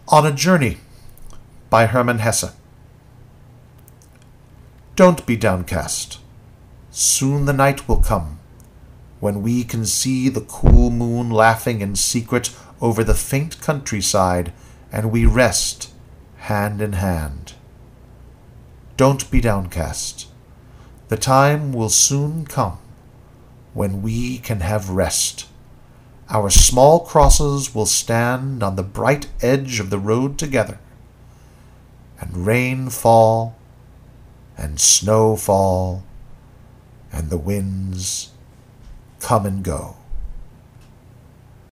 On a Journey by Hermann Hesse. Don't be downcast. Soon the night will come, when we can see the cool moon laughing in secret over the faint countryside, and we rest hand in hand. Don't be downcast. The time will soon come when we can have rest. Our small crosses will stand on the bright edge of the road together, and rain fall, and snow fall, and the winds come and go.